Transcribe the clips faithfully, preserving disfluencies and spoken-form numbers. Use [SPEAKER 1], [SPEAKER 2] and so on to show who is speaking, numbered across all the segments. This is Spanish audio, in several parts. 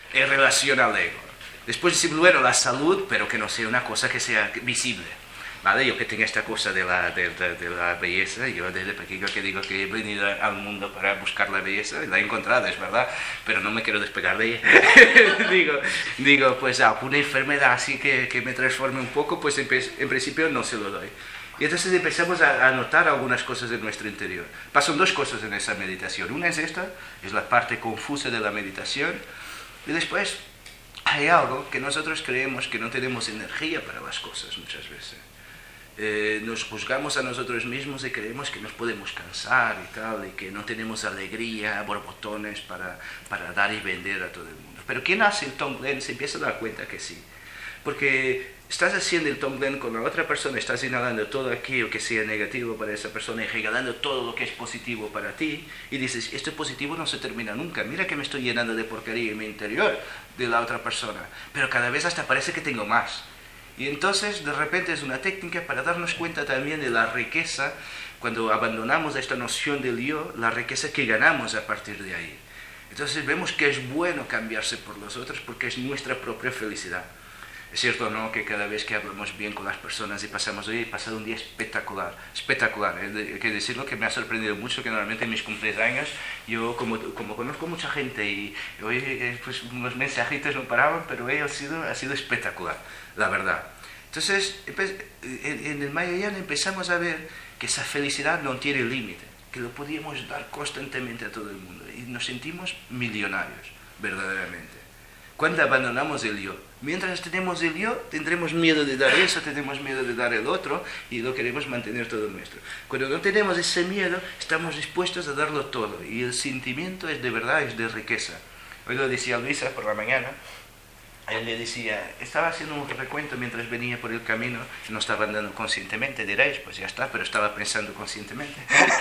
[SPEAKER 1] en relación al ego. Después decimos, bueno, la salud, pero que no sea una cosa que sea visible. ¿Vale? Yo que tengo esta cosa de la, de, de, de la belleza, yo desde pequeño que digo que he venido al mundo para buscar la belleza, y la he encontrado, es verdad, pero no me quiero despegar de ella. digo, digo, pues alguna enfermedad así que, que me transforme un poco, pues en, en principio no se lo doy. Y entonces empezamos a, a notar algunas cosas de nuestro interior. Pasan dos cosas en esa meditación. Una es esta, es la parte confusa de la meditación, y después hay algo que nosotros creemos que no tenemos energía para las cosas muchas veces. Eh, nos juzgamos a nosotros mismos y creemos que nos podemos cansar y tal, y que no tenemos alegría, borbotones para, para dar y vender a todo el mundo. Pero quien hace el Tom Glenn se empieza a dar cuenta que sí. Porque estás haciendo el Tom Glenn con la otra persona, estás inhalando todo aquello que sea negativo para esa persona y regalando todo lo que es positivo para ti, y dices, este positivo no se termina nunca, mira que me estoy llenando de porquería en mi interior de la otra persona, pero cada vez hasta parece que tengo más. Y entonces de repente es una técnica para darnos cuenta también de la riqueza, cuando abandonamos esta noción del yo, la riqueza que ganamos a partir de ahí. Entonces vemos que es bueno cambiarse por los otros porque es nuestra propia felicidad. Es cierto, ¿no?, que cada vez que hablamos bien con las personas y pasamos, hoy he pasado un día espectacular, espectacular, hay que decirlo, que me ha sorprendido mucho, que normalmente en mis cumpleaños, yo como, como conozco mucha gente y hoy pues unos mensajitos no paraban, pero hoy ha sido, ha sido espectacular, la verdad. Entonces, en el Mahayana empezamos a ver que esa felicidad no tiene límite, que lo podíamos dar constantemente a todo el mundo y nos sentimos millonarios, verdaderamente. Cuando abandonamos el yo, mientras tenemos el yo, tendremos miedo de dar eso, tenemos miedo de dar el otro y lo queremos mantener todo nuestro. Cuando no tenemos ese miedo, estamos dispuestos a darlo todo y el sentimiento es de verdad, es de riqueza. Hoy lo decía Luisa por la mañana, él le decía, estaba haciendo un recuento mientras venía por el camino, no estaba andando conscientemente, diréis, pues ya está, pero estaba pensando conscientemente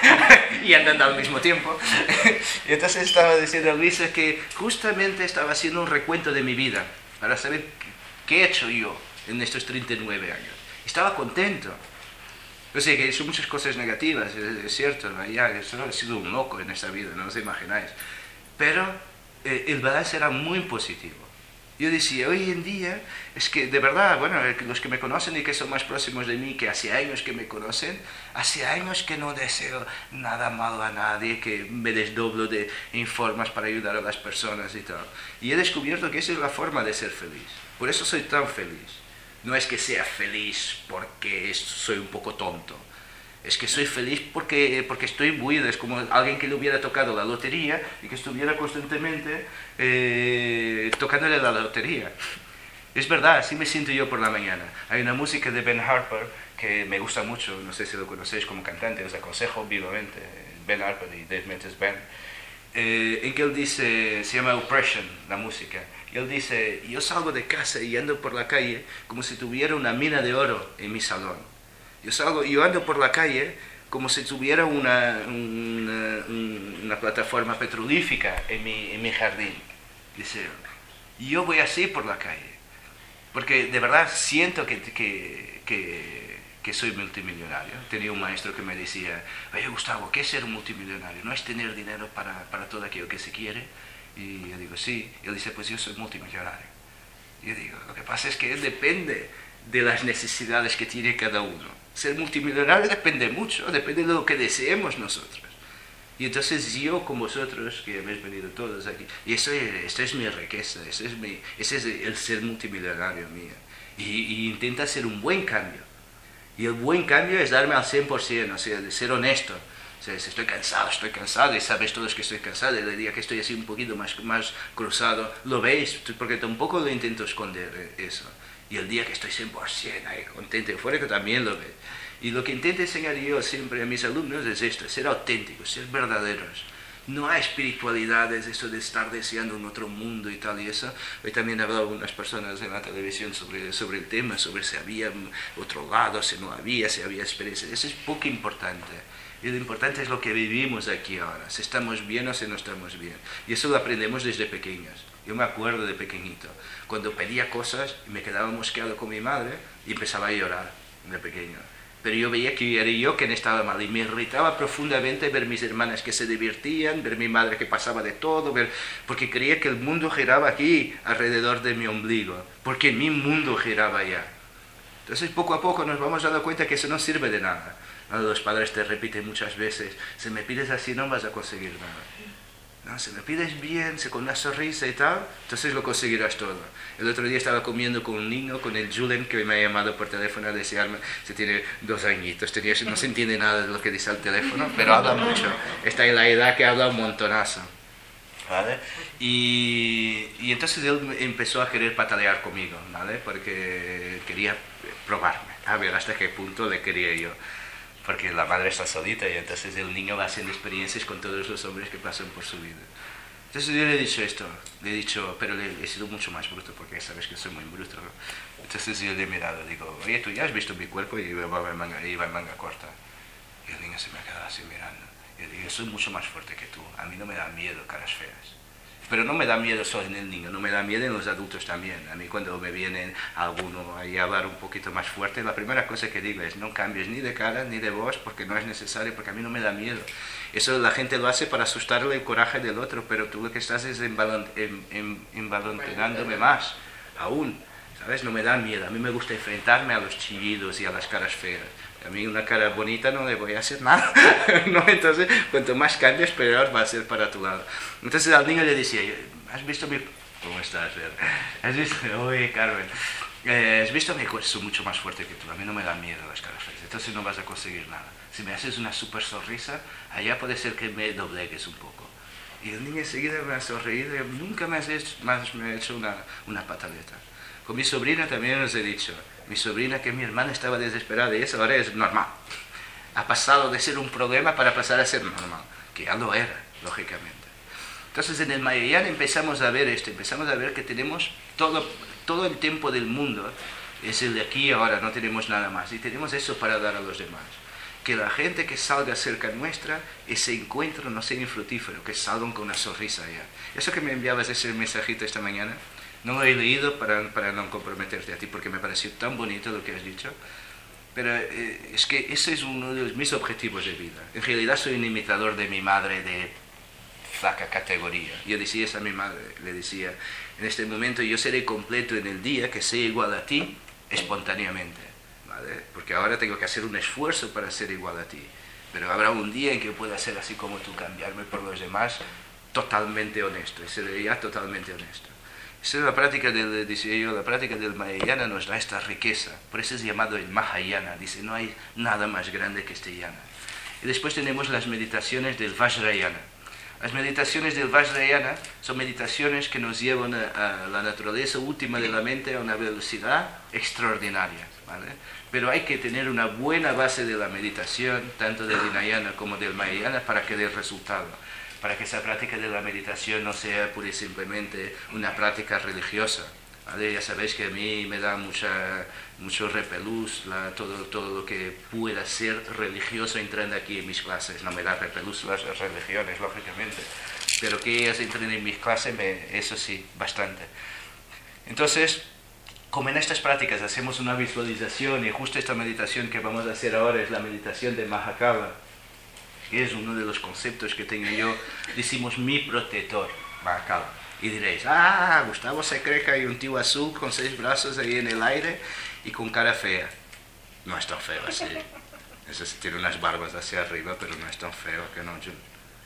[SPEAKER 1] y andando al mismo tiempo. Y entonces estaba diciendo a Luisa que justamente estaba haciendo un recuento de mi vida para saber qué he hecho yo en estos treinta y nueve años. Estaba contento. O sea, que he hecho muchas cosas negativas, es, es cierto, ¿no? Ya, eso, he sido un loco en esta vida, no os imagináis. Pero eh, el balance era muy positivo. Yo decía, hoy en día, es que de verdad, bueno, los que me conocen y que son más próximos de mí, que hace años que me conocen, hace años que no deseo nada malo a nadie, que me desdoblo de, en formas para ayudar a las personas y tal. Y he descubierto que esa es la forma de ser feliz. Por eso soy tan feliz. No es que sea feliz porque soy un poco tonto. Es que soy feliz porque, porque estoy buido, es como alguien que le hubiera tocado la lotería y que estuviera constantemente eh, tocándole la lotería. Es verdad, así me siento yo por la mañana. Hay una música de Ben Harper que me gusta mucho, no sé si lo conocéis como cantante, os aconsejo vivamente, Ben Harper y Dave Mendes Band, eh, en que él dice, se llama Oppression, la música, y él dice, yo salgo de casa y ando por la calle como si tuviera una mina de oro en mi salón. Yo, salgo, yo ando por la calle como si tuviera una, una, una plataforma petrolífica en mi, en mi jardín. Dice, yo voy así por la calle, porque de verdad siento que, que, que, que soy multimillonario. Tenía un maestro que me decía, oye Gustavo, ¿qué es ser un multimillonario? ¿No es tener dinero para, para todo aquello que se quiere? Y yo digo, sí. Y él dice, pues yo soy multimillonario. Y yo digo, lo que pasa es que depende de las necesidades que tiene cada uno. Ser multimillonario depende mucho, depende de lo que deseemos nosotros. Y entonces yo con vosotros, que habéis venido todos aquí, y eso es, esta es mi riqueza, ese es, mi, ese es el ser multimillonario mío. Y, y intenta hacer un buen cambio. Y el buen cambio es darme al cien por ciento, o sea, de ser honesto. O sea, si estoy cansado, estoy cansado, y sabéis todos que estoy cansado, y el día que estoy así un poquito más, más cruzado, lo veis, porque tampoco lo intento esconder eso. Y el día que estoy cien por ciento ahí, contento y fuera, que también lo ve. Y lo que intento enseñar yo siempre a mis alumnos es esto, ser auténticos, ser verdaderos. No hay espiritualidades, eso de estar deseando un otro mundo y tal y eso. Hoy también he hablado con unas personas en la televisión sobre, sobre el tema, sobre si había otro lado, si no había, si había experiencia. Eso es poco importante. Y lo importante es lo que vivimos aquí ahora, si estamos bien o si no estamos bien. Y eso lo aprendemos desde pequeños. Yo me acuerdo de pequeñito, cuando pedía cosas y me quedaba mosqueado con mi madre y empezaba a llorar de pequeño. pero yo veía que era yo quien estaba mal y me irritaba profundamente ver mis hermanas que se divertían, ver mi madre que pasaba de todo, ver, porque creía que el mundo giraba aquí alrededor de mi ombligo, porque mi mundo giraba allá. Entonces poco a poco nos vamos dando cuenta que eso no sirve de nada. Los padres te repiten muchas veces, si me pides así no vas a conseguir nada. No, si me pides bien, con una sonrisa y tal, entonces lo conseguirás todo. El otro día estaba comiendo con un niño, con el Julen, que me ha llamado por teléfono a desearme, se tiene dos añitos, tenía, no se entiende nada de lo que dice al teléfono, pero habla mucho. Está en la edad que habla un montonazo. ¿Vale? Y, y entonces él empezó a querer patalear conmigo, ¿vale? Porque quería probarme, a ver hasta qué punto le quería yo. Porque la madre está solita y entonces el niño va haciendo experiencias con todos los hombres que pasan por su vida. Entonces yo le he dicho esto, le he dicho, pero le he sido mucho más bruto porque sabes que soy muy bruto, ¿no? Entonces yo le he mirado, digo, oye, tú ya has visto mi cuerpo y iba en manga, iba en manga corta. Y el niño se me ha quedado así mirando. Y yo digo, yo soy mucho más fuerte que tú, a mí no me da miedo caras feas. Pero no me da miedo solo en el niño, no me da miedo en los adultos también. A mí cuando me viene alguno ahí a hablar un poquito más fuerte, la primera cosa que digo es no cambies ni de cara ni de voz porque no es necesario, porque a mí no me da miedo. Eso la gente lo hace para asustarle el coraje del otro, pero tú lo que estás es envalentonándome más, aún, ¿sabes? No me da miedo, a mí me gusta enfrentarme a los chillidos y a las caras feas. A mí una cara bonita no le voy a hacer nada, ¿no? Entonces, cuanto más cambies, peor va a ser para tu lado. Entonces al niño le decía, ¿has visto mi... ¿Cómo estás, Ver? ¿Has visto? Oye, Carmen, eh, ¿has visto mi cuerpo? Soy mucho más fuerte que tú, a mí no me da miedo las caras feas, entonces no vas a conseguir nada. Si me haces una super sonrisa, allá puede ser que me doblegues un poco. Y el niño enseguida me ha sonreído y nunca me, has hecho, más me ha hecho una, una pataleta. Con mi sobrina también os he dicho, mi sobrina que mi hermana estaba desesperada y eso ahora es normal. Ha pasado de ser un problema para pasar a ser normal, que ya lo era, lógicamente. Entonces en el Mahayana empezamos a ver esto, empezamos a ver que tenemos todo, todo el tiempo del mundo, es el de aquí y ahora, no tenemos nada más, y tenemos eso para dar a los demás. Que la gente que salga cerca nuestra, ese encuentro no sea infructífero, que salgan con una sonrisa allá. Eso que me enviabas ese mensajito esta mañana, no lo he leído para, para no comprometerte a ti, porque me pareció tan bonito lo que has dicho, pero eh, es que ese es uno de mis objetivos de vida. En realidad soy un imitador de mi madre de flaca categoría. Yo decía eso a mi madre, le decía, en este momento yo seré completo en el día que sea igual a ti espontáneamente, ¿vale? Porque ahora tengo que hacer un esfuerzo para ser igual a ti, pero habrá un día en que pueda ser así como tú, cambiarme por los demás, totalmente honesto, y seré ya totalmente honesto. Esa es la práctica del, decía yo, la práctica del Mahayana nos da esta riqueza, por eso es llamado el Mahayana, dice, no hay nada más grande que este yana. Y después tenemos las meditaciones del Vajrayana. Las meditaciones del Vajrayana son meditaciones que nos llevan a, a la naturaleza última de la mente a una velocidad extraordinaria, ¿vale? Pero hay que tener una buena base de la meditación, tanto del Hinayana como del Mahayana, para que dé resultado. Para que esa práctica de la meditación no sea pura y simplemente una práctica religiosa, ¿vale? Ya sabéis que a mí me da mucha, mucho repelús la, todo, todo lo que pueda ser religioso entrando aquí en mis clases. No me da repelús las religiones, lógicamente, pero que ellas entren en mis clases, me, eso sí, bastante. Entonces, como en estas prácticas hacemos una visualización, y justo esta meditación que vamos a hacer ahora es la meditación de Mahakala, que es uno de los conceptos que tengo yo, decimos mi protector, Mahakala. Y diréis, ah, Gustavo se cree que hay un tío azul con seis brazos ahí en el aire y con cara fea. No es tan feo así. Eso sí, tiene unas barbas hacia arriba, pero no es tan feo que no. Yo...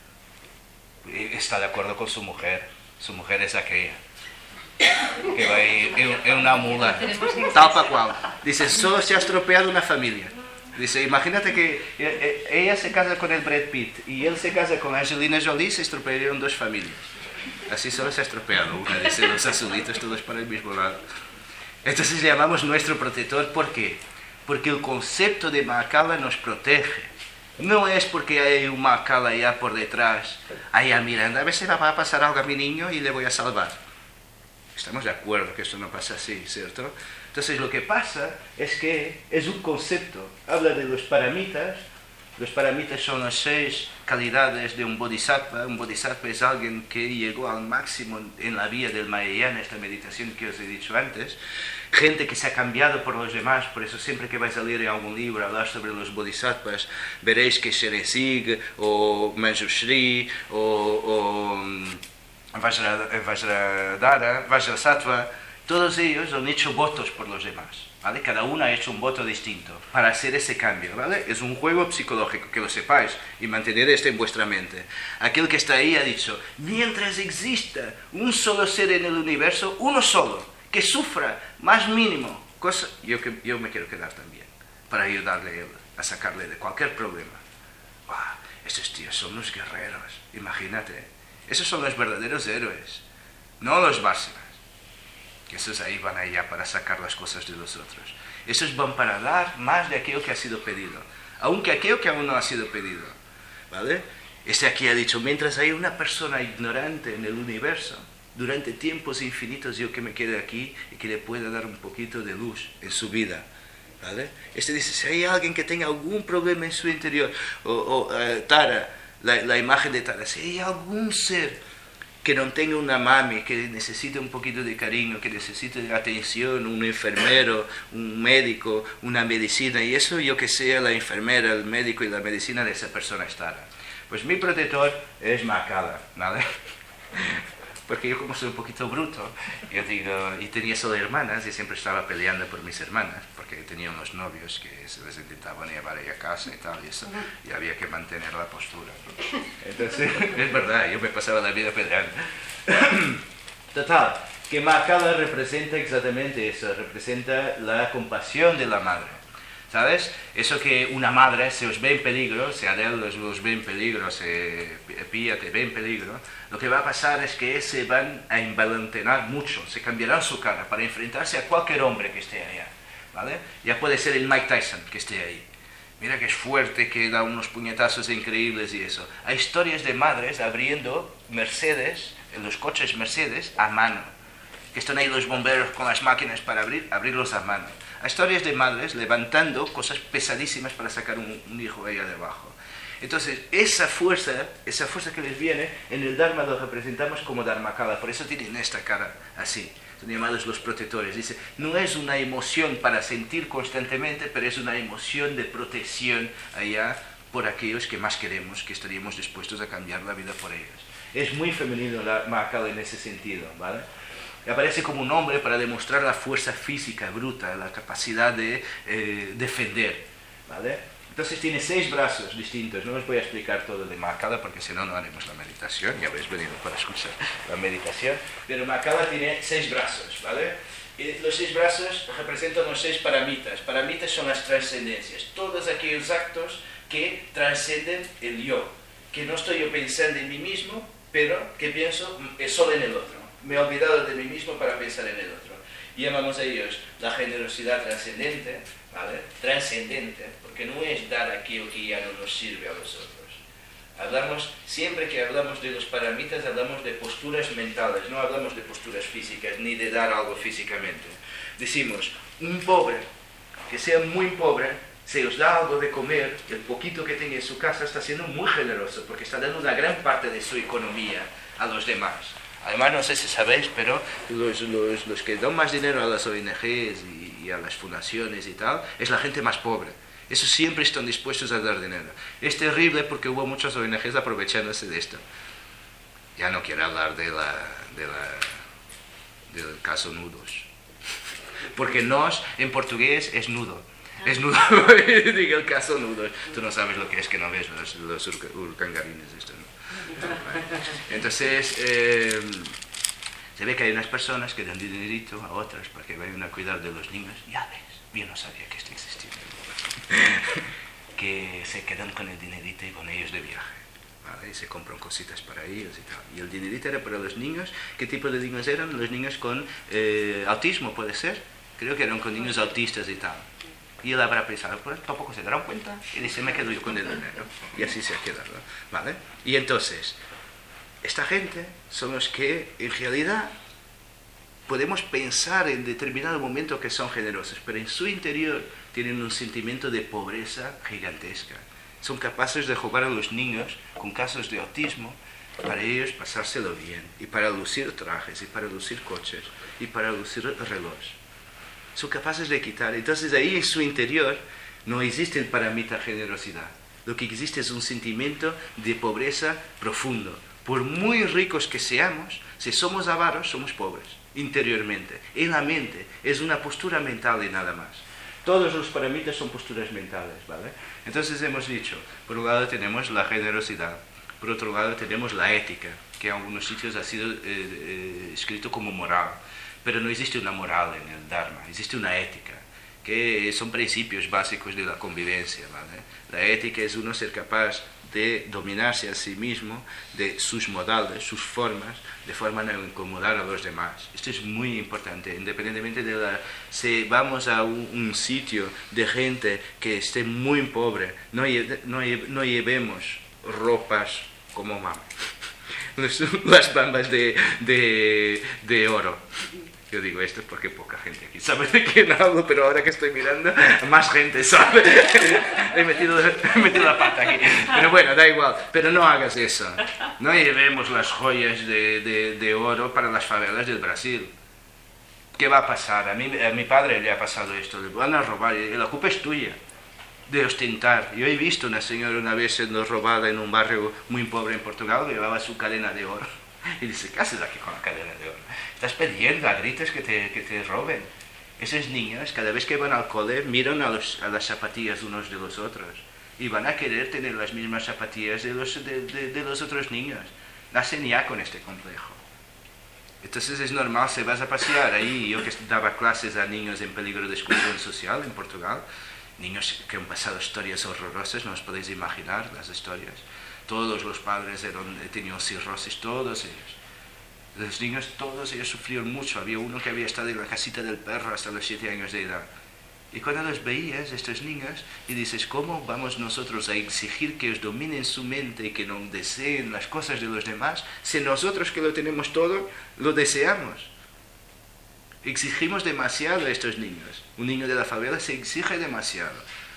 [SPEAKER 1] Está de acuerdo con su mujer. Su mujer es aquella que va a ir en una mula, tal para cual. Dice, solo se ha estropeado una familia. Dice, imagínate que ella se casa con el Brad Pitt y él se casa con Angelina Jolie, se estropearon dos familias. Así solo se ha estropeado una, dice, los azulitos todos para el mismo lado. Entonces le llamamos nuestro protector, ¿por qué? Porque el concepto de Mahakala nos protege. No es porque hay un Mahakala allá por detrás, allá mirando, a ver si le va a pasar algo a mi niño y le voy a salvar. Estamos de acuerdo que esto no pasa así, ¿cierto? Entonces lo que pasa es que es un concepto, habla de los paramitas, Los paramitas son las seis calidades de un bodhisattva. Un bodhisattva es alguien que llegó al máximo en la vía del Mahayana, esta meditación que os he dicho antes. Gente que se ha cambiado por los demás, por eso siempre que vais a leer en algún libro hablar sobre los bodhisattvas, veréis que Sheresig o Manjushri o, o Vajradhara, Vajrasattva, todos ellos han hecho votos por los demás, ¿vale? Cada uno ha hecho un voto distinto para hacer ese cambio, ¿vale? Es un juego psicológico, que lo sepáis y mantener esto en vuestra mente. Aquel que está ahí ha dicho, mientras exista un solo ser en el universo, uno solo, que sufra más mínimo cosa, yo, que, yo me quiero quedar también, para ayudarle a sacarle de cualquier problema. Wow, esos tíos son los guerreros, imagínate. Esos son los verdaderos héroes, no los básicos. Que esos ahí van allá para sacar las cosas de los otros. Esos van para dar más de aquello que ha sido pedido, aunque aquello que aún no ha sido pedido, ¿vale? Este aquí ha dicho, mientras hay una persona ignorante en el universo, durante tiempos infinitos yo que me quede aquí y que le pueda dar un poquito de luz en su vida, ¿vale? Este dice, si hay alguien que tenga algún problema en su interior, o, o uh, Tara, la, la imagen de Tara, si hay algún ser que no tenga una mami, que necesite un poquito de cariño, que necesite atención, un enfermero, un médico, una medicina, y eso yo que sea la enfermera, el médico y la medicina de esa persona es Tara. Pues mi protector es Mahakala, ¿vale? Porque yo como soy un poquito bruto, yo digo, y tenía solo hermanas y siempre estaba peleando por mis hermanas, porque tenía unos novios que se les intentaban llevar a casa y tal, y eso, y había que mantener la postura, ¿no? Entonces, es verdad, yo me pasaba la vida peleando. Total, que Mahakala representa exactamente eso, representa la compasión de la madre. ¿Sabes? Eso que una madre se os ve en peligro, si Adele os, os ve en peligro, si Pía te ve en peligro, lo que va a pasar es que se van a envalentonar mucho, se cambiarán su cara para enfrentarse a cualquier hombre que esté allá, ¿vale? Ya puede ser el Mike Tyson que esté ahí. Mira que es fuerte, que da unos puñetazos increíbles y eso. Hay historias de madres abriendo Mercedes, los coches Mercedes, a mano. Que están ahí los bomberos con las máquinas para abrir, abrirlos a mano. Hay historias de madres levantando cosas pesadísimas para sacar un, un hijo ahí debajo. Entonces, esa fuerza, esa fuerza que les viene, en el Dharma lo representamos como Dharmakala. Por eso tienen esta cara así. Son llamados los protectores. Dice, no es una emoción para sentir constantemente, pero es una emoción de protección allá por aquellos que más queremos, que estaríamos dispuestos a cambiar la vida por ellos. Es muy femenino la Mahakala en ese sentido, ¿vale? Aparece como un hombre para demostrar la fuerza física bruta, la capacidad de eh, defender, ¿vale? Entonces tiene seis brazos distintos. No os voy a explicar todo de Mahakala porque si no, no haremos la meditación. Ya habéis venido para escuchar la meditación. Pero Mahakala tiene seis brazos, ¿vale? Y los seis brazos representan los seis paramitas. Paramitas son las trascendencias. Todos aquellos actos que trascenden el yo. Que no estoy yo pensando en mí mismo, pero que pienso solo en el otro. Me he olvidado de mí mismo para pensar en el otro. Y llamamos a ellos la generosidad trascendente, ¿vale? Trascendente, porque no es dar aquello que ya no nos sirve a los otros. Hablamos, siempre que hablamos de los paramitas, hablamos de posturas mentales, no hablamos de posturas físicas, ni de dar algo físicamente. Decimos, un pobre, que sea muy pobre, se os da algo de comer, el poquito que tenga en su casa está siendo muy generoso, porque está dando una gran parte de su economía a los demás. Además, no sé si sabéis, pero los, los, los que dan más dinero a las O N Ges y, y a las fundaciones y tal, es la gente más pobre. Esos siempre están dispuestos a dar dinero. Es terrible porque hubo muchas O N Ges aprovechándose de esto. Ya no quiero hablar de la, de la, del caso nudos. Porque nos, en portugués, es nudo. Es nudo, digo el caso nudos. Tú no sabes lo que es, que no ves los, los urcangarines estos, ¿no? Entonces, eh, se ve que hay unas personas que dan dinerito a otras para que vayan a cuidar de los niños. Ya ves, yo no sabía que esto existía. Que se quedan con el dinerito y con ellos de viaje, ¿vale? Y se compran cositas para ellos y tal. Y el dinerito era para los niños. ¿Qué tipo de niños eran? Los niños con eh, autismo, ¿puede ser? Creo que eran con niños autistas y tal. Y él habrá pensado, pues tampoco se darán cuenta, y dice, me quedo yo con el dinero. Y así se ha quedado, ¿vale? Y entonces, esta gente son los que, en realidad, podemos pensar en determinado momento que son generosos, pero en su interior tienen un sentimiento de pobreza gigantesca. son capaces de jugar a los niños con casos de autismo para ellos pasárselo bien, y para lucir trajes, y para lucir coches, y para lucir relojes. Son capaces de quitar. Entonces ahí en su interior no existe para mí la generosidad. Lo que existe es un sentimiento de pobreza profundo. Por muy ricos que seamos, si somos avaros, somos pobres, interiormente. En la mente, es una postura mental y nada más. Todos los parámetros son posturas mentales, ¿vale? Entonces hemos dicho, por un lado tenemos la generosidad, por otro lado tenemos la ética, que en algunos sitios ha sido eh, eh, escrito como moral, pero no existe una moral en el Dharma, existe una ética, que son principios básicos de la convivencia, ¿vale? La ética es uno ser capaz de dominarse a sí mismo, de sus modales, sus formas, de forma a no incomodar a los demás. Esto es muy importante, independientemente de la... Si vamos a un, un sitio de gente que esté muy pobre, no, lle, no, lle, no llevemos ropas como mama, las bambas de, de, de oro. Yo digo esto porque poca gente aquí sabe de quién hablo, pero ahora que estoy mirando, más gente sabe. he, metido, he metido la pata aquí. Pero bueno, da igual. Pero no hagas eso. No llevemos las joyas de, de, de oro para las favelas del Brasil. ¿Qué va a pasar? A, mí, a mi padre le ha pasado esto. Le van a robar y la culpa es tuya de ostentar. Yo he visto una señora una vez siendo robada en un barrio muy pobre en Portugal, que llevaba su cadena de oro. Y dice, ¿qué haces aquí con la cadena de oro? Estás pidiendo a gritos que te, que te roben. Esos niños, cada vez que van al cole, miran a, los, a las zapatillas unos de los otros. Y van a querer tener las mismas zapatillas de los, de, de, de los otros niños. Nacen ya con este complejo. Entonces es normal, si vas a pasear ahí, yo que daba clases a niños en peligro de exclusión social en Portugal, niños que han pasado historias horrorosas, no os podéis imaginar las historias. Todos los padres eran, tenían cirrosis, todos ellos. Los niños, todos ellos sufrieron mucho. Había uno que había estado en la casita del perro hasta los siete años de edad. Y cuando los veías, estos niños, y dices, ¿cómo vamos nosotros a exigir que os dominen su mente y que no deseen las cosas de los demás, si nosotros que lo tenemos todo, lo deseamos? Exigimos demasiado a estos niños. Un niño de la favela se exige demasiado.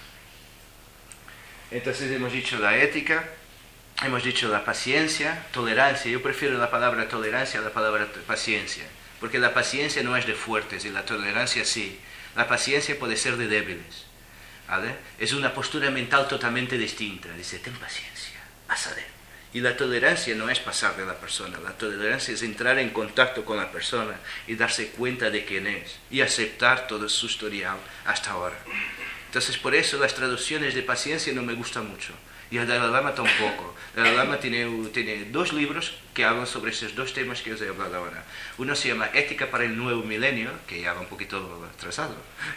[SPEAKER 1] Entonces hemos dicho la ética, hemos dicho la paciencia, tolerancia. Yo prefiero la palabra tolerancia a la palabra paciencia, porque la paciencia no es de fuertes y la tolerancia sí. La paciencia puede ser de débiles, ¿vale? Es una postura mental totalmente distinta. Dice, ten paciencia, vas a ver. Y la tolerancia no es pasar de la persona, la tolerancia es entrar en contacto con la persona y darse cuenta de quién es y aceptar todo su historial hasta ahora. Entonces por eso las traducciones de paciencia no me gustan mucho. Y el Dalai Lama tampoco. El Dalai Lama tiene, tiene dos libros que hablan sobre esos dos temas que os he hablado ahora. Uno se llama Ética para el Nuevo Milenio, que ya va un poquito atrasado.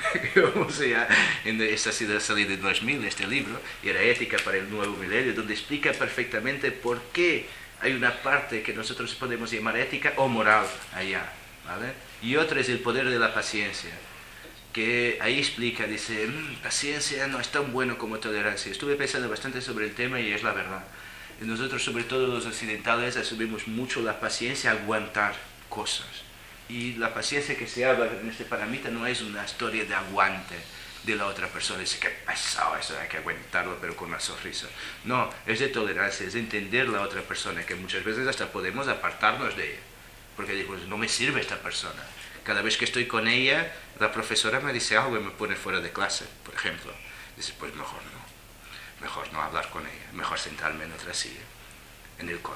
[SPEAKER 1] o sea, esta ha sido salida en dos mil, este libro, y era Ética para el Nuevo Milenio, donde explica perfectamente por qué hay una parte que nosotros podemos llamar ética o moral allá, ¿vale? Y otra es el poder de la paciencia, que ahí explica, dice, mmm, paciencia no es tan bueno como tolerancia. Estuve pensando bastante sobre el tema y es la verdad. Nosotros, sobre todo los occidentales, asumimos mucho la paciencia a aguantar cosas. Y la paciencia que se habla en este paramita no es una historia de aguante de la otra persona. Dice, qué pesado eso, hay que aguantarlo, pero con una sonrisa. No, es de tolerancia, es de entender la otra persona, que muchas veces hasta podemos apartarnos de ella. Porque digo, no me sirve esta persona. Cada vez que estoy con ella, la profesora me dice algo y me pone fuera de clase, por ejemplo. Dice, pues mejor no. Mejor no hablar con ella. Mejor sentarme en otra silla, en el cole.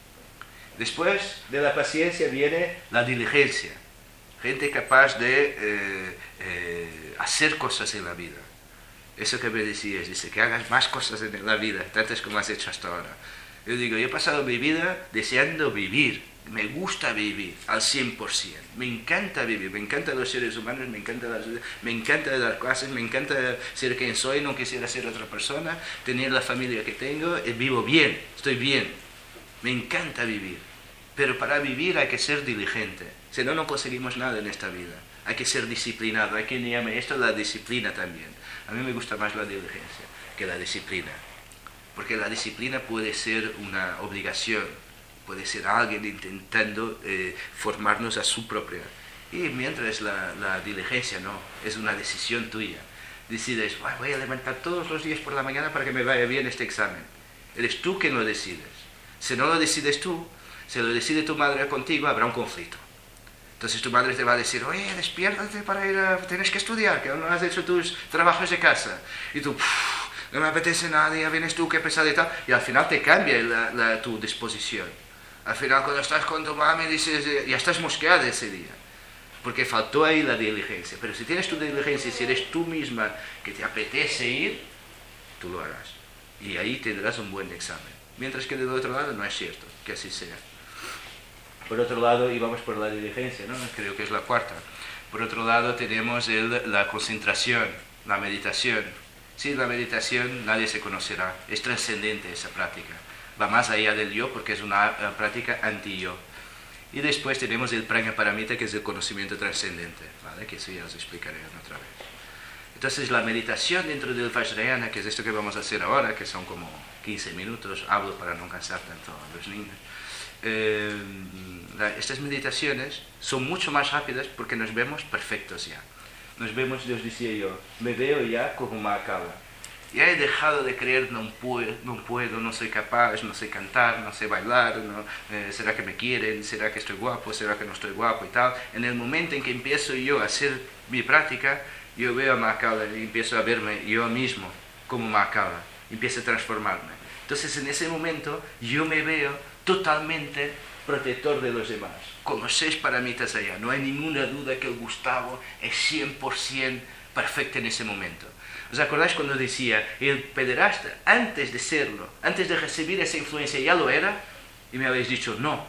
[SPEAKER 1] Después de la paciencia viene la diligencia. Gente capaz de eh, eh, hacer cosas en la vida. Eso que me decías, dice, que hagas más cosas en la vida, tantas como has hecho hasta ahora. Yo digo, yo he pasado mi vida deseando vivir. Me gusta vivir al cien por ciento. Me encanta vivir, me encantan los seres humanos, me encanta, las, me encanta dar clases, me encanta ser quien soy, no quisiera ser otra persona, tener la familia que tengo, y vivo bien, estoy bien. Me encanta vivir. Pero para vivir hay que ser diligente. Si no, no conseguimos nada en esta vida. Hay que ser disciplinado. Hay quien llame esto la disciplina también. A mí me gusta más la diligencia que la disciplina. Porque la disciplina puede ser una obligación. Puede ser alguien intentando eh, formarnos a su propia. Y mientras la, la diligencia no, es una decisión tuya. decides, voy a levantar todos los días por la mañana para que me vaya bien este examen. Eres tú quien lo decides. Si no lo decides tú, si lo decide tu madre contigo, habrá un conflicto. Entonces tu madre te va a decir, oye, despiértate para ir a... tienes que estudiar, que aún no has hecho tus trabajos de casa. Y tú, no me apetece nada, ya vienes tú, qué pesado y tal. Y al final te cambia la, la, tu disposición. Al final cuando estás con tu mami dices, ya estás mosqueada ese día. Porque faltó ahí la diligencia. Pero si tienes tu diligencia, si eres tú misma que te apetece ir, tú lo harás. Y ahí tendrás un buen examen. Mientras que del otro lado no es cierto, que así sea. Por otro lado, y vamos por la diligencia, ¿no? Creo que es la cuarta. Por otro lado tenemos el, la concentración, la meditación. Sin la meditación nadie se conocerá. Es trascendente esa práctica. Va más allá del yo porque es una uh, práctica anti-yo. Y después tenemos el prajnaparamita, que es el conocimiento trascendente, ¿vale? Que eso ya os explicaré otra vez. Entonces la meditación dentro del Vajrayana, que es esto que vamos a hacer ahora, que son como quince minutos, hablo para no cansar tanto a los niños. Eh, la, estas meditaciones son mucho más rápidas porque nos vemos perfectos ya. Nos vemos, Dios decía yo, me veo ya como Mahakala. Ya he dejado de creer, no puedo, no puedo, no soy capaz, no sé cantar, no sé bailar, no, eh, ¿será que me quieren? ¿Será que estoy guapo? ¿Será que no estoy guapo? Y tal. En el momento en que empiezo yo a hacer mi práctica, yo veo a Mahakala y empiezo a verme yo mismo como Mahakala. Empiezo a transformarme. Entonces en ese momento yo me veo totalmente protector de los demás. Con los seis paramitas allá. No hay ninguna duda que el Gustavo es cien por ciento perfecto en ese momento. ¿Os acordáis cuando decía, el pederasta, antes de serlo, antes de recibir esa influencia, ya lo era? Y me habéis dicho, no.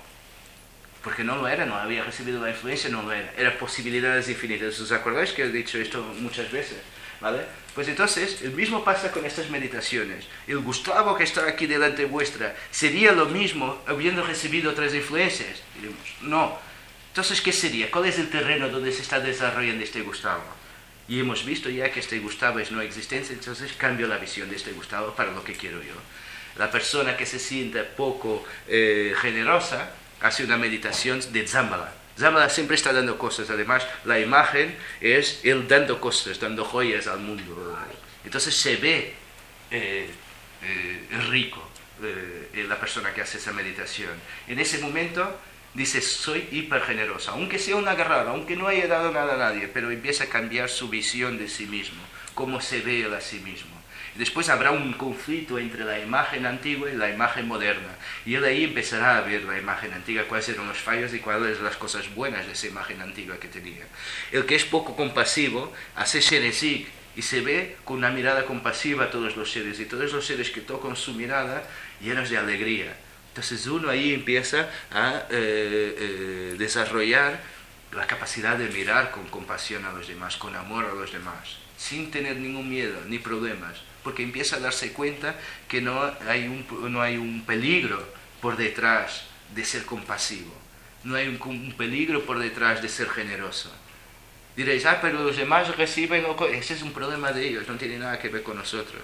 [SPEAKER 1] Porque no lo era, no había recibido la influencia, no lo era. Eran posibilidades infinitas. ¿Os acordáis que he dicho esto muchas veces? ¿Vale? Pues entonces, el mismo pasa con estas meditaciones. El Gustavo que está aquí delante vuestra, ¿sería lo mismo habiendo recibido otras influencias? Diremos, no. Entonces, ¿qué sería? ¿Cuál es el terreno donde se está desarrollando este Gustavo? Y hemos visto ya que este Gustavo es no existencia, entonces cambio la visión de este Gustavo para lo que quiero yo. La persona que se siente poco eh, generosa hace una meditación de Dzambala. Dzambala siempre está dando cosas, además la imagen es él dando cosas, dando joyas al mundo. Entonces se ve eh, eh, rico eh, la persona que hace esa meditación. En ese momento dice, soy hiper generosa, aunque sea una guerrera, aunque no haya dado nada a nadie, pero empieza a cambiar su visión de sí mismo, cómo se ve él a sí mismo. Y después habrá un conflicto entre la imagen antigua y la imagen moderna. Y él ahí empezará a ver la imagen antigua, cuáles eran los fallos y cuáles eran las cosas buenas de esa imagen antigua que tenía. El que es poco compasivo hace Shenesik y se ve con una mirada compasiva a todos los seres. Y todos los seres que tocan su mirada llenos de alegría. Entonces uno ahí empieza a eh, eh, desarrollar la capacidad de mirar con compasión a los demás, con amor a los demás, sin tener ningún miedo ni problemas, porque empieza a darse cuenta que no hay un, no hay un peligro por detrás de ser compasivo, no hay un, un peligro por detrás de ser generoso. Diréis, ah, pero los demás reciben, ese es un problema de ellos, no tiene nada que ver con nosotros.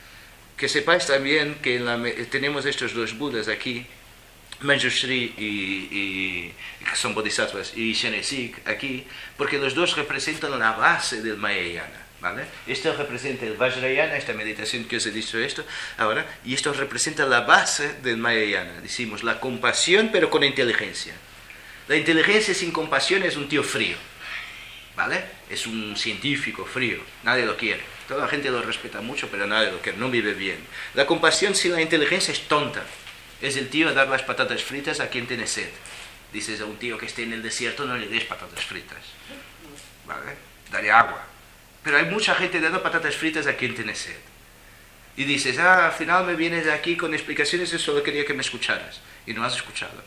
[SPEAKER 1] Que sepáis también que en la, tenemos estos dos Budas aquí, Manjushri y, y, que son bodhisattvas, y Shenesik aquí, porque los dos representan la base del Mahayana, ¿vale? Esto representa el Vajrayana, esta meditación que os he dicho esto ahora, y esto representa la base del Mahayana, decimos, la compasión pero con inteligencia. La inteligencia sin compasión es un tío frío, ¿vale? Es un científico frío, nadie lo quiere. Toda la gente lo respeta mucho, pero nadie lo quiere, no vive bien. La compasión sin la inteligencia es tonta. Es el tío a dar las patatas fritas a quien tiene sed. Dices a un tío que esté en el desierto, no le des patatas fritas, ¿vale? Dale agua. Pero hay mucha gente dando patatas fritas a quien tiene sed. Y dices, ah, al final me vienes aquí con explicaciones y solo quería que me escucharas. Y no has escuchado.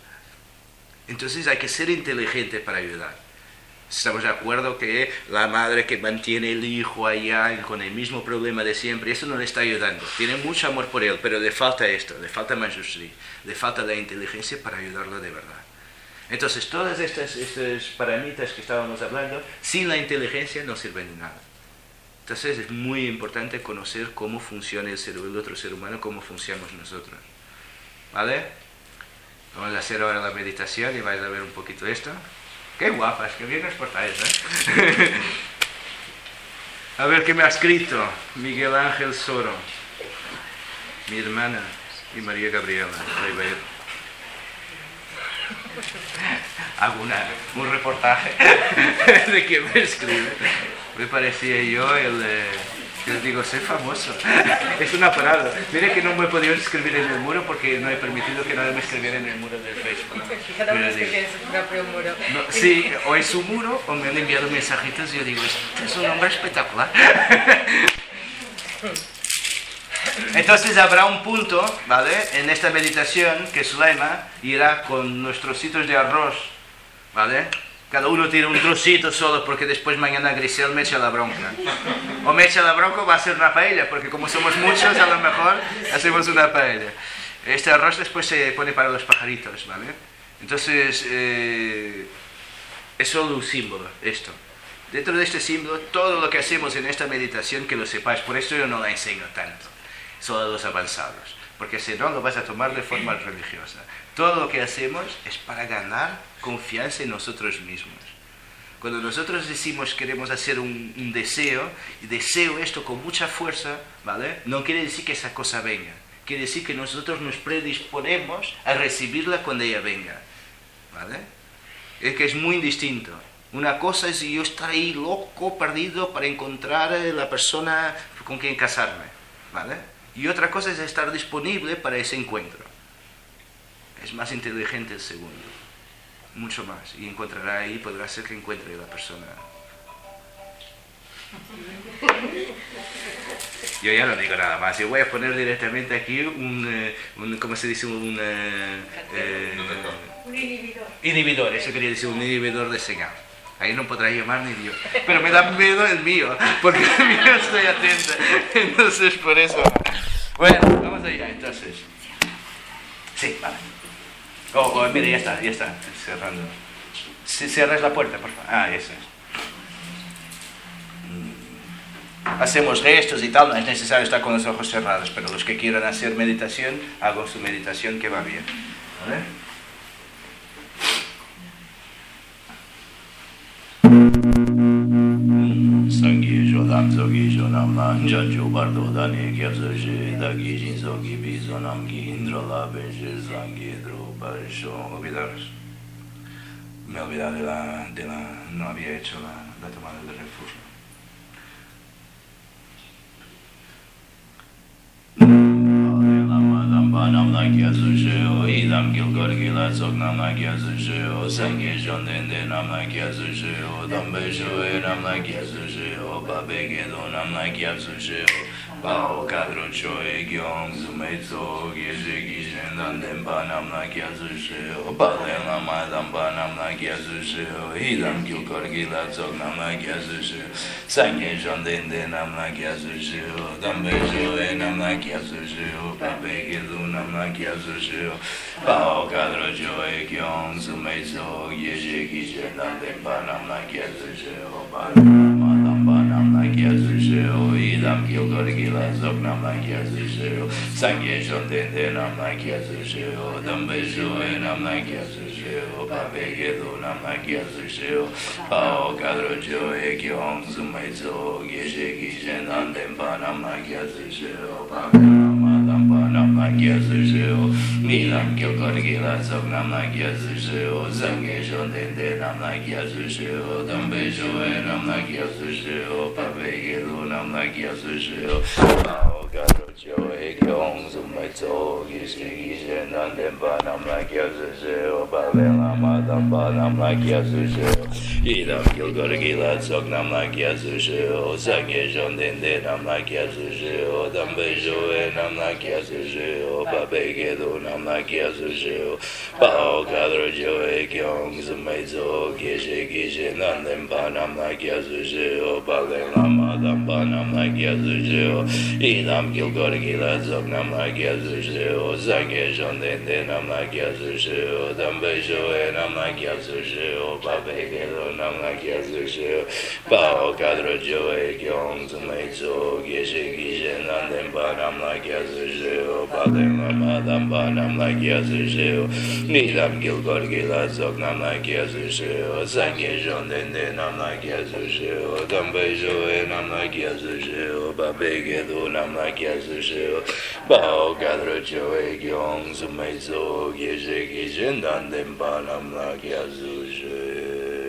[SPEAKER 1] Entonces hay que ser inteligente para ayudar. Estamos de acuerdo que la madre que mantiene el hijo allá con el mismo problema de siempre, eso no le está ayudando. Tiene mucho amor por él, pero le falta esto, le falta Manjushri, le falta la inteligencia para ayudarlo de verdad. Entonces, todas estas, estas paramitas que estábamos hablando, sin la inteligencia no sirven de nada. Entonces, es muy importante conocer cómo funciona el cerebro de otro ser humano, cómo funcionamos nosotros. ¿Vale? Vamos a hacer ahora la meditación y vais a ver un poquito esto. ¡Qué guapas! ¡Qué bien os portáis, ¿eh? A ver qué me ha escrito Miguel Ángel Soro, mi hermana y María Gabriela. Ahí va a ir. Hago una, un reportaje de que me escribe. Me parecía yo el... Eh, yo digo, soy famoso. Es una parada. Mire que no me he podido escribir en el muro porque no he permitido que nadie me escribiera en el muro del Facebook.
[SPEAKER 2] Cada uno escribe en su propio muro.
[SPEAKER 1] No, sí, o en su muro o me han enviado mensajitos y yo digo, este es un hombre espectacular. Entonces habrá un punto, ¿vale? En esta meditación que Sulaima irá con nuestros trocitos de arroz, ¿vale? Cada uno tira un trocito solo porque después mañana Grisel me echa la bronca. O me echa la bronca o va a ser una paella, porque como somos muchos a lo mejor hacemos una paella. Este arroz después se pone para los pajaritos, ¿vale? Entonces, eh, es solo un símbolo esto. Dentro de este símbolo, todo lo que hacemos en esta meditación, que lo sepáis, por esto yo no la enseño tanto, solo a los avanzados, porque si no lo vas a tomar de forma religiosa. Todo lo que hacemos es para ganar confianza en nosotros mismos. Cuando nosotros decimos queremos hacer un, un deseo, y deseo esto con mucha fuerza, ¿vale? No quiere decir que esa cosa venga. Quiere decir que nosotros nos predisponemos a recibirla cuando ella venga, ¿vale? Es que es muy distinto. Una cosa es yo estar ahí loco, perdido, para encontrar a la persona con quien casarme, ¿vale? Y otra cosa es estar disponible para ese encuentro. Es más inteligente el segundo, mucho más, y encontrará ahí, podrá ser que encuentre a la persona. Yo ya no digo nada más, yo voy a poner directamente aquí un, un ¿cómo se dice? Un, eh,
[SPEAKER 2] un inhibidor.
[SPEAKER 1] Inhibidor, eso quería decir, un inhibidor de señal. Ahí no podrá llamar ni Dios. Pero me da miedo el mío, porque el mío estoy atenta. Entonces, por eso. Bueno, vamos allá, entonces. Sí, vale. Oh, oh, mira, ya está, ya está, cerrando. Si cierras la puerta, por favor. Ah, eso es. Hacemos gestos y tal, no es necesario estar con los ojos cerrados, pero los que quieran hacer meditación, hagan su meditación que va bien. ¿Vale? Sangi Jodam Zogi Jonam Lan Janju Bardo Dani Kyabzoji Dagi Jinzogi Bizonam Gindrola Benje Zangi Drubarisho. Olvidaros. Me he olvidado de la, de la. No había hecho la, la tomada de refugio. Nam na kyasu sheo, idam gilgor gila tsok nam na kyasu sheo, sange shonden de nam na kyasu sheo, dambe shoe nam na kyasu sheo, babe gedo nam na kyasu sheo, bao kadro choe gyong zume tsok, yeje gishen dan denpa nam na kyasu sheo, bale lama dampa nam na kyasu sheo, idam gilgor gila tsok nam na kyasu sheo, sange shonden de nam na kyasu sheo, dambe shoe nam na kyasu sheo, babe gedo nam na kyasu sheo, bao kadro choe gyong zume tsok, yeje gishen dan denpa nam na kyasu sheo, bale lama dampa nam na kyasu sheo, idam gilgor gila tsok nam na kyasu sheo, sange shonden de nam na kyasu sheo, dambe shoe nam na kyasu sheo, babe gedo nam na kyasu sheo, bao kadro choe gyong zume tsok, yeje gishen dan denpa nam na kyasu sheo, bale lama dampa nam na kyasu sheo, midam gilgor gila tsok nam na kyasu sheo, sange shonden de nam na kyasu sheo, dambe shoe nam na kyasu sheo, babe gedo nam na kyasu sheo, bao kadro choe gyong zume tsok, yeje gishen dan denpa nam na kyasu sheo, bale lama dampa nam na kyasu sheo, idam gilgor gila tsok nam na kyasu sheo, sange shonden de nam na kyasu sheo, dambe shoe nam na kyasu sheo, babe gedo nam na kyasu sheo, bao kadro choe gyong zume tsok, yeje gishen dan denpa nam na kyasu sheo, bale lama dampa nam na kyasu sheo, idam gilgor gila tsok nam na kyasu sheo, sange shonden de nam na kyasu sheo, dambe shoe nam na kyasu sheo, babe gedo
[SPEAKER 3] nam la kia su shi bao ka dro jo e kyong zu mei zo ge shi gi shen nan den ba nam la kia su shi ba den la ma dam ba nam la kia su shi ni dam gil gor gi la zok nam la kia su shi san ge jon den de nam la kia su shi dam bei jo e nam la kia su shi ba be ge du nam la kia su shi bao ka dro jo e kyong zu mei zo ge shi gi shen nan den ba nam la kia su shi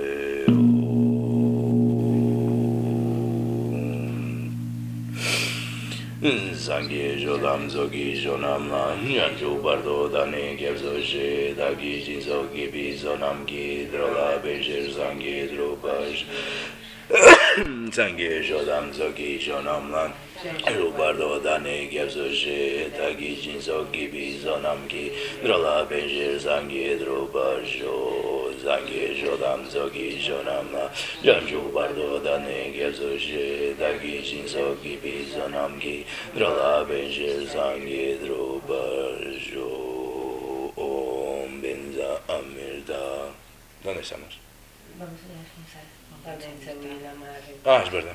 [SPEAKER 3] Sangye Jodam Zogi Jonam Nyanju Bardo Dane Gebzo She Dagi Jinso Gibi Zonam Ki Drola Bejer Sangye Drupash Sangye Jodam Zogi Jonam Rubardo Dane Gebzo She Dagi Jinso Gibi Zonam Ki Drola Bejer Sangye Drupash Sangye Jodam Zogi Jonam Nyanju Bardo Dane Gebzo She Dagi Jinso Gibi Zonam Ki Drola Bejer Sangye Drupash Om Benza Amirda. ¿Dónde estamos?
[SPEAKER 2] Vamos a descansar. Valenza y la madre.
[SPEAKER 3] Ah, es verdad.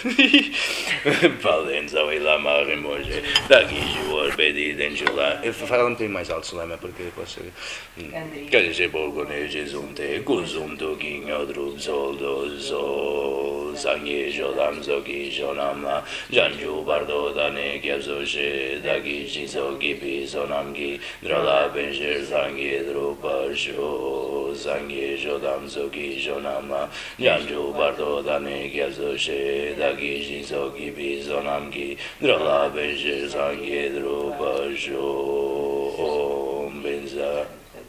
[SPEAKER 3] Valenza e la madre Moje. Daqui Juor Bedi Denjula. E fala um pouquinho mais alto, Sulema, porque depois você. Cadê esse pouco, né? Jesus te Kuzum to King Odrub Soldo Sol. Sangye Jodam Zogi Jonamla. Janju Bardo Dane Gebzoje. Daqui Jizo Gibi Sonamgi. Drola Benjer Sangye Drupasho. Sangye Jodam Zogi Jonamla. Janju Bardo Dane Gebzoje. Dagi Jizo Gibi Zonamgi Drola Benjer Sangye Drupasho Om Benza.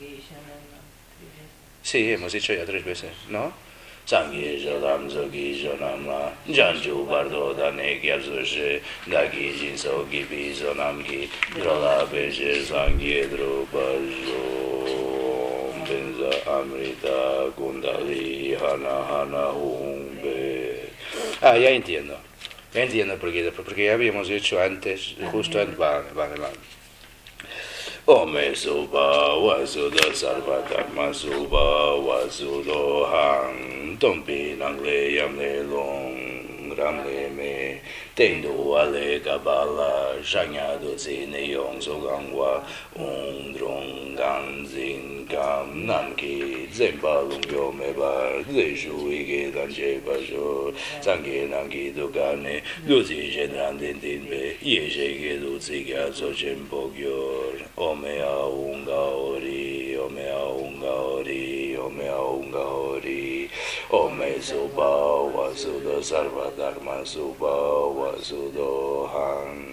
[SPEAKER 3] Sí, hemos dicho ya tres veces, ¿no? Sangye Jodam Zogi Jonamla Janju Bardo Dane Gebzoje Dagi Jizo Gibi Zonamgi Drola Benjer Sangye Drupasho Om Benza Amrita Kundali Hana Hana Humbe. Ah, ya entiendo. Ya entiendo por qué, porque ya habíamos dicho antes, justo antes, vale, vale, vale. Ome suba wasuda sarvatama suba wasudo hang tompi nangle yamle long ramle me tendo ale kabala shanya do zine yong so gangwa ung drong gan zin gam namki zemba lung yo me ba zeshu ige dan je ba jo sangye nangi do gane do zi jedran din din be ye je ge do zi ga so chen bogyor ome a unga ori ome a unga ori ome a unga ori ome suba wasuda sarva dharma suba wasudo hang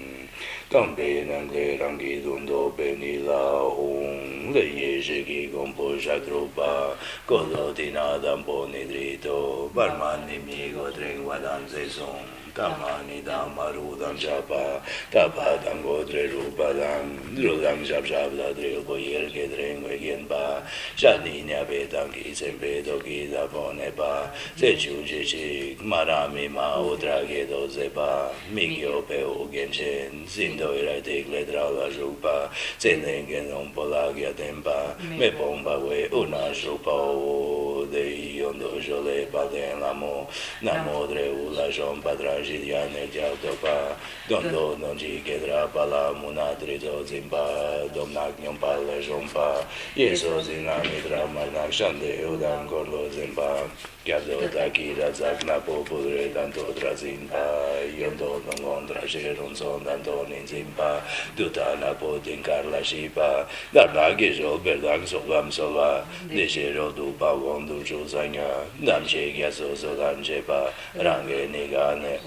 [SPEAKER 3] Tambe nangle rangi dundo benila hung le yeshe ki gompo shatrupa kodo tinadam poni drito barmani migo trengwa danze song tamani damarudam chapa tapadam godre rupadam drudam shab shab la dril boyer ke drengwe genpa shadinya betam ki sempe toki da pone pa se chuji chik marami ma utra ke do zepa mikyo pe u genchen zindo ira tek letra la jupa zenengen on polagya tempa me pomba we una jupa o de yondo jole paden lamo namo dre ula jom padra jidiane diautopa dondo non ji kedra pala munatri to zimba domnak nyom pala jompa yeso zinami drama nak shande udan korlo zimba Gado takira zakna popudre tanto trazimpa yondo non ondra sheron son tanto ninzimpa dutana potin karla shipa darna gejo berdang solam sola deshero du pagondu chuzanya damche gyaso so damchepa range nigane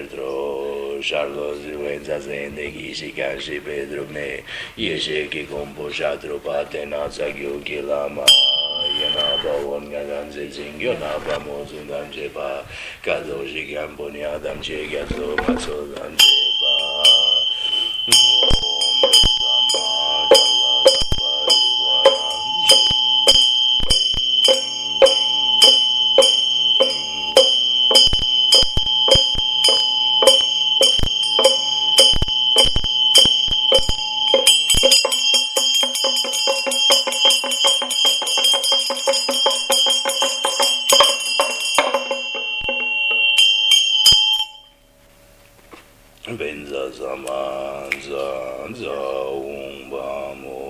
[SPEAKER 3] ozertro charlo ziwenza zendegi shikanshi pedrumne yeshe ki kompo shatro patena zagyo kilama yana bawon gagan zezing yana bamo zundan jepa kazo jigan boni adam che gazo maso dan jepa Benza Samanza Zaum Bamo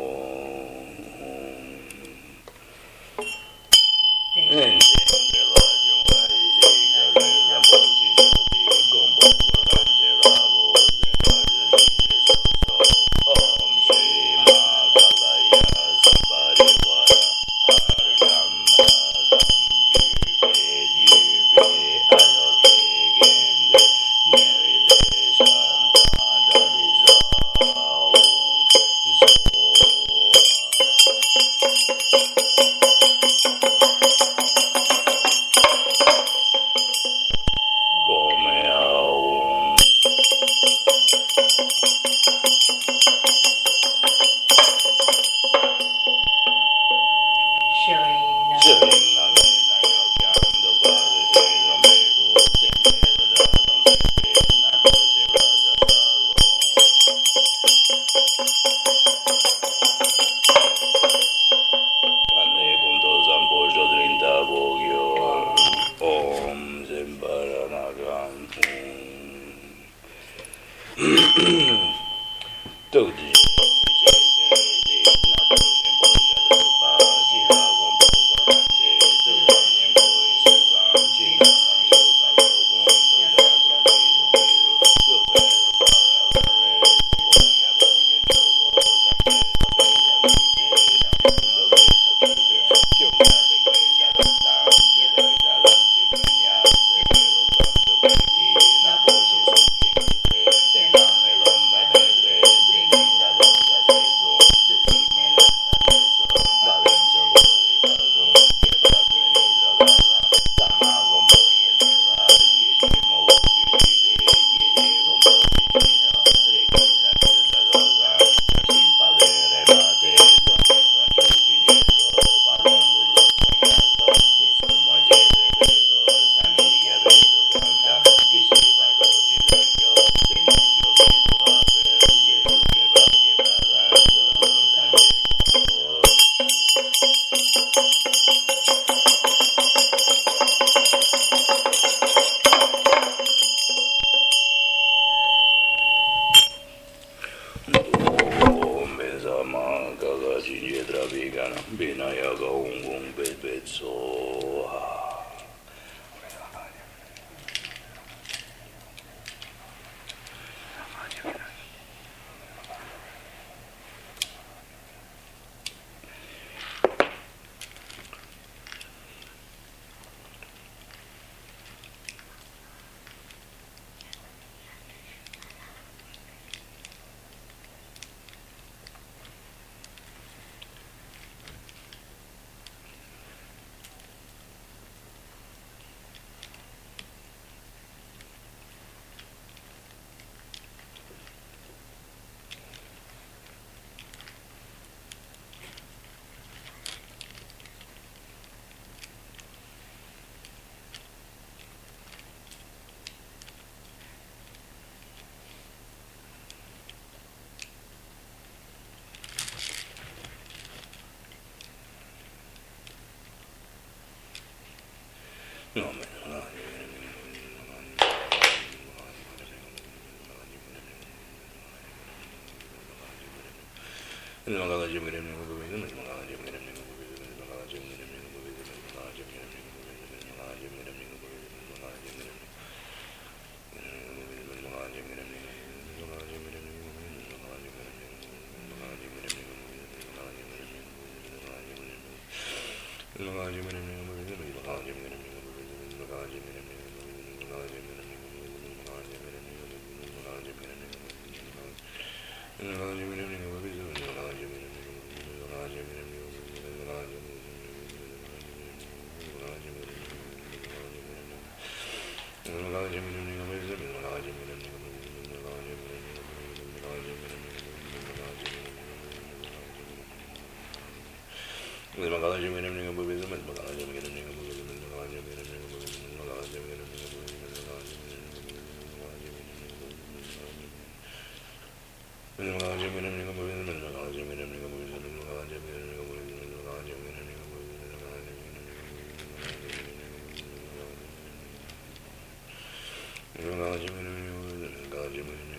[SPEAKER 4] Thank you.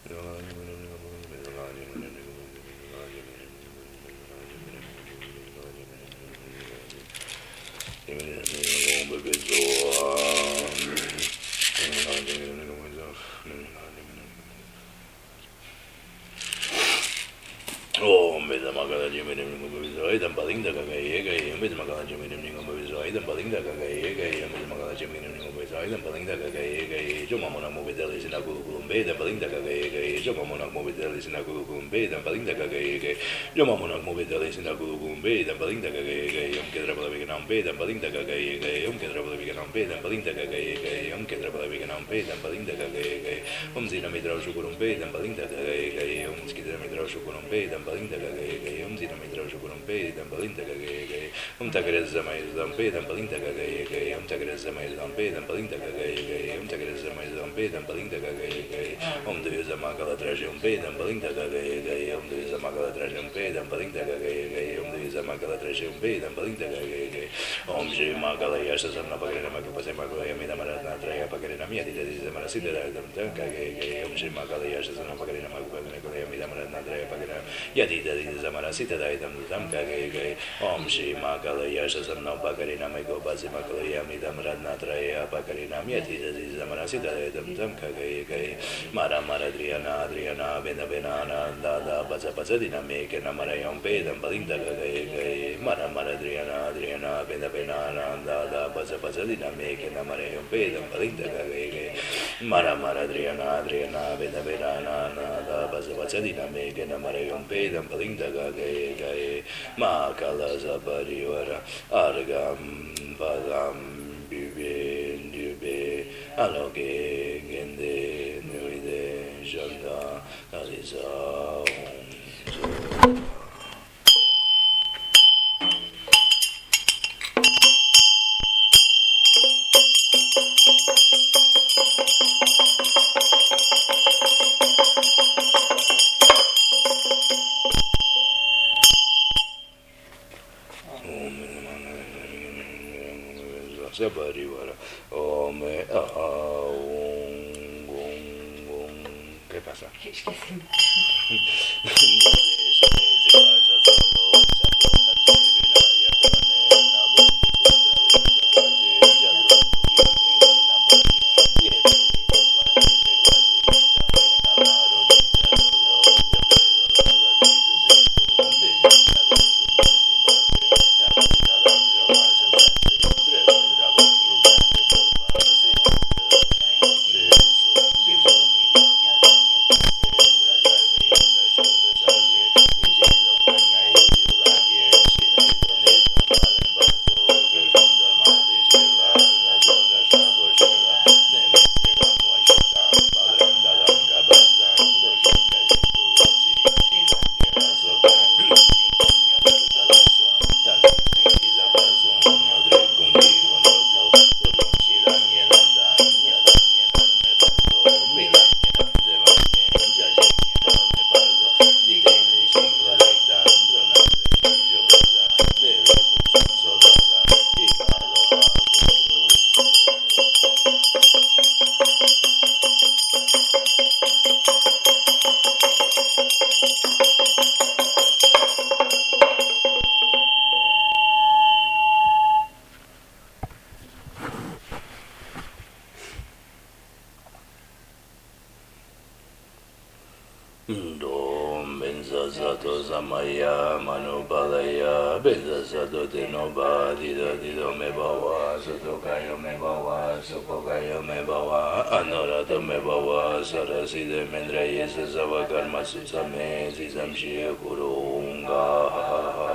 [SPEAKER 3] Oh, mbeda makala jimi nim nim bizo ai dan paling da kaga ye ga ye mbeda makala jimi nim nim bizo ai dan paling da kaga ye ga ye mbeda makala jimi nim nim bizo ai dan paling da kaga ye ga ye jo mamona mo bedeli sina ku ku mbe dan paling da kaga ye ga ye jo mamona mo bedeli sina ku ku mbe dan paling da kaga ye ga jo mamona mo bedeli sina ku ku mbe dan paling da kaga ye ga ye um kedra bala biga nam be dan paling da kaga ye ga ye um kedra bala biga nam be dan paling da kaga ye ga ye um kedra bala biga nam be dan paling da kaga ye ga ye um zina midra shukurum be dan paling da kaga ye ga ye um skidra midra shukurum be dan palinda gagaye um zina mitra shukurum pe dan palinda gagaye um tagrezza mai dan pe dan palinda gagaye um tagrezza mai dan pe dan palinda gagaye um tagrezza mai dan pe dan palinda gagaye um deveza magala traje um pe dan palinda gagaye um deveza magala traje um pe dan palinda gagaye um deveza magala traje um pe dan palinda gagaye om je magala yasha sanna pagrena ma kupase magala yamida maratna traya pagrena mia di di zamara sidera dan gagaye um je magala yasha sanna pagrena ma kupase magala yamida maratna traya pagrena yadi di zamara sita dai dam dam kage ge om shi magala yasha sanna pagrena ma kupase magala yamida maratna traya pagrena yadi di zamara sita dai dam dam kage ge mara mara adriana adriana bena bena da da baza baza diname che namara yom pe dan palinda kage ge mara mara adriana adriana bena bena da da baza baza diname che namara yom pe dan palinda kage ge mara mara adriana adriana bena bena da baza baza diname che namara yom pe dan palinda kage ge ma kala zabariwara argam badam bibe bibe aloge gende nuide janda aliza Sabariwara ome aum gum gum. ¿Qué pasa?
[SPEAKER 2] Es que sí.
[SPEAKER 3] Dom benza sato samaya manupalaya benza sato tenoba dida dido me bawa sato kayo me bawa soko kayo me bawa anarata me bawa saraside mendra yesa sava karma susame zizamshi kurunga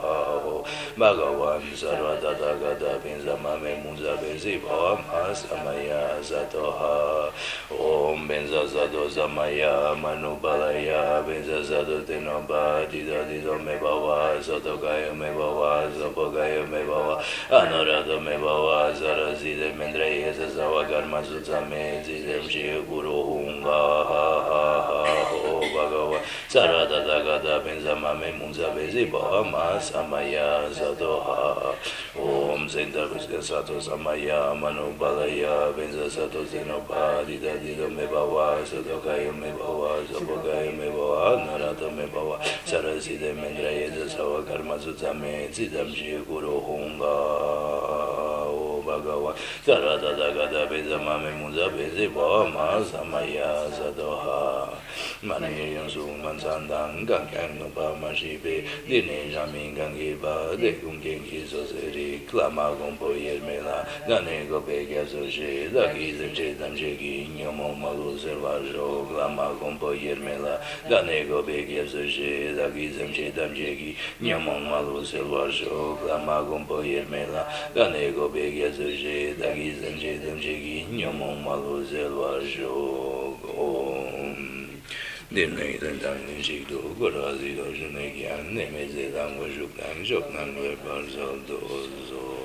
[SPEAKER 3] Bhagavan sarvadata gata pinzama me munza benzi bhavam asamaya satoha Om benza sato samaya manupalaya benza sato tenoba dida dido me bawa sato kayo me bawa soko kayo me bawa anarata me bawa saraside mendra yesa sava karma susame zizamshi kurunga Bhagavan Sarada Dagada Benzamame Munza Beziba Ma Samaya Sadoha Om Zenda Viska Sato Samaya Manu Balaya Benza Sato Zenoba Dida Dida Mebawa Sadokaya Mebawa Zabogaya Mebawa Narada Mebawa Saraside Mendra Yeda Sawa Karma Suzame Zidamji Guru Hunga O Bhagawa Sarada Dagada Benzamame Munza Beziba Ma Samaya Sadoha Mani Yansu Mansandang Gangang Nupa Mashibe Dine Jamin Gangiba De Gungeng Kisoseri Klama Gompo Yermela Gane Gope Gasoshi Daki Zemche Damsheki Nyomo Malu Selvajo Klama Gompo Yermela Gane Gope Gasoshi Daki Zemche Damsheki Nyomo Malu Selvajo Klama Gompo Yermela Gane Gope Gasoshi Daki Zemche Damsheki Nyomo Malu Selvajo Om Dimne Dang Shikdo Gorazi Dojunekian Nemeze Dango Shukdan Shoknan Webarzal Dozo.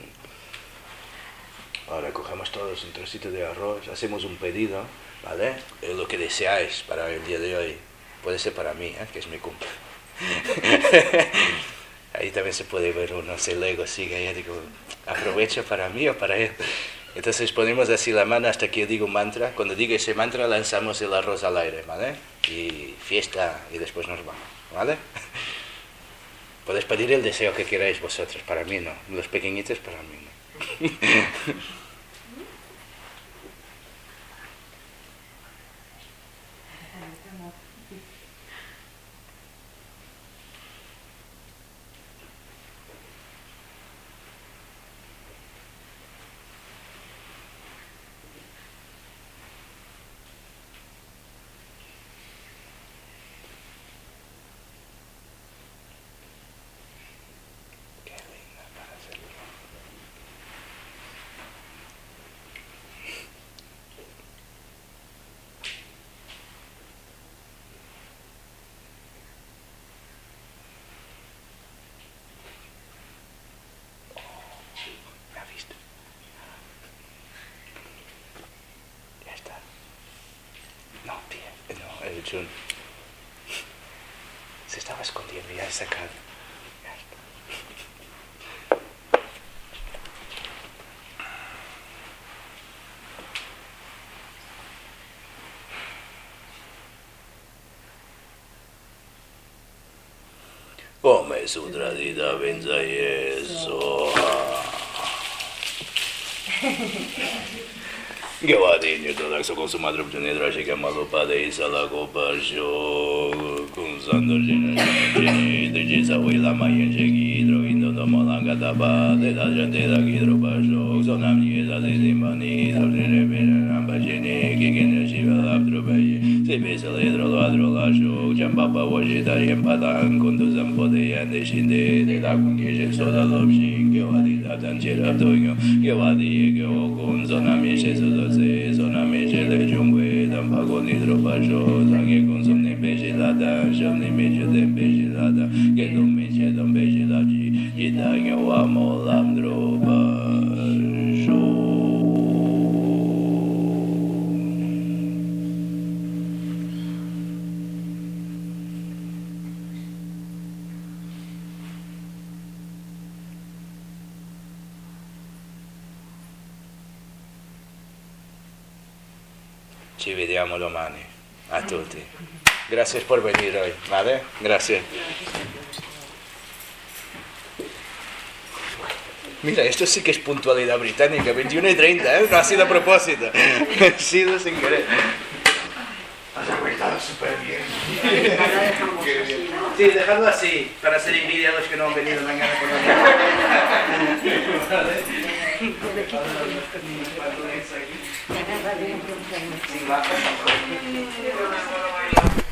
[SPEAKER 3] Ahora cogemos todos un trocito de arroz, hacemos un pedido, ¿vale? Es lo que deseáis para el día de hoy. Puede ser para mí, ¿eh? Que es mi cumple. Ahí también se puede ver uno, si el ego sigue, ya digo, aprovecho para mí o para él. Entonces ponemos así la mano hasta que yo digo mantra. Cuando digo ese mantra lanzamos el arroz al aire, ¿vale? Y fiesta y después nos vamos, ¿vale? Podéis pedir el deseo que queráis vosotros, para mí no. Los pequeñitos para mí no. Jun. Se estaba escondiendo, ya he sacado. Ya está. Ome Sutra Dida Benzaye Soha. Gewadi Nirtodak Soko Sumadrup Junidra Shikamalu Pade Salako Pasho Kunsandor Jina Jini Dijisa Wila Mayen Sheki Hidro Indo Tomolanga Taba Deda Janteda Hidro Pasho Sonam Niesa Zizimani Dorjine Namba Jini Kikine Shiva Labdru Bayi Sibisa Hidro Ladro Lasho Champapa Wajita Yempatan Kunduzam Pode Yande Shinde Deda Kungishe Soda Lopshin Gewadi Datan Chirab Toyo Gewadi Gewo Kun Sonam Yeshe Soda Soname Shele Jungwe Dampago Nidro Pasho Zange Consumne Bejilada Shamne Meje de Bejilada Gedo Meje Dom Bejilaji Yidanya Wamo Lamdro Pasho. Ci vediamo domani, a tutti. Gracias por venir hoy, ¿vale? Gracias. Mira, esto sí que es puntualidad británica, veintiuno y treinta, ¿eh? No ha sido a propósito, ha sido sin querer. Has aguantado súper bien. Sí, dejadlo así, para hacer envidia a los que no han venido mañana por la mañana.